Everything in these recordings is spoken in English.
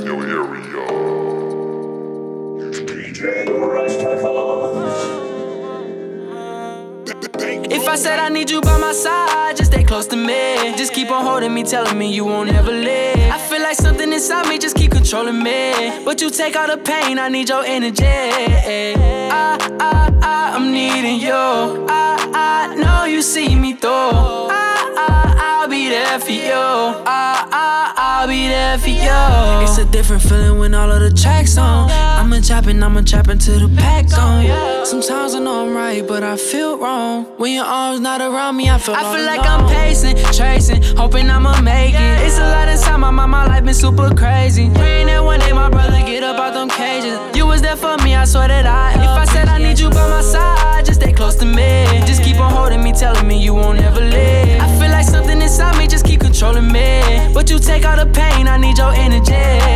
your area. If I said I need you by my side, just stay close to me. Just keep on holding me, telling me you won't ever leave. I feel like something inside me just keep controlling me. But you take all the pain, I need your energy. I'm needing you. I know you see me through. I'll be there for you. I'll be there for you. It's a different feeling when all of the tracks on. I'ma trapping till the pack gone. Sometimes I know I'm right, but I feel wrong. When your arms not around me, I feel like I'm pacing, tracing, hoping I'ma make it. It's a lot inside my mind, my life been super crazy. Praying that one day my brother get up out them cages. You was there for me, I swear that if I said I need you by my side, just stay close to me. Just keep on holding me, telling me you won't ever leave. I feel like something inside me just keep controlling me. But you take all the pain, I need your energy.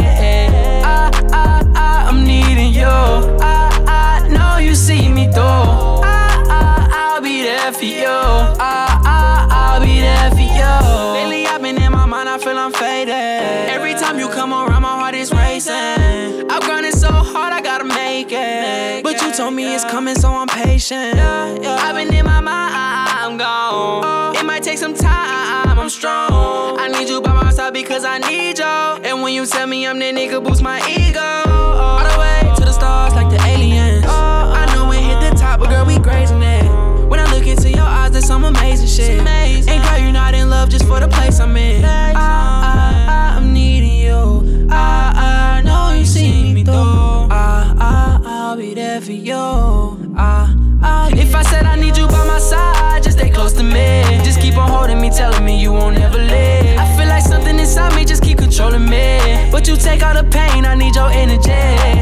I'm needing you. I know you see me through. I'll be there for you. I'll be there for you. Lately I've been in my mind, I feel I'm faded. Every time you come around, my heart is racing. I'm grinding so hard, I gotta make it. But you told me it's coming, so I'm patient. I've been in my mind, I'm gone. It might take some time, I'm strong. I need you by my side because I need you. And when you tell me I'm the nigga, boost my ego. All the way to the stars like the aliens. I know we hit the top, but girl, we grazing it. When I look into your eyes, there's some amazing shit. And girl, you're not in love just for the place I'm in. I'm needing you. I know you see me through. I'll be there for you. If I said I need you by my side, just stay close to me. Just keep on holding me, telling me you won't ever leave. I feel like something inside me just keep controlling me. But you take all the pain, I need your energy.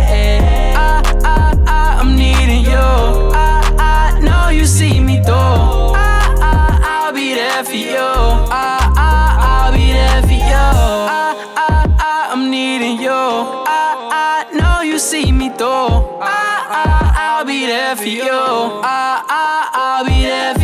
I'm needing you. I know you see me through. I'll be there for you. I'll be there for you. I'm needing you. I know you see me through. I'll be there for you. I'll be there for you.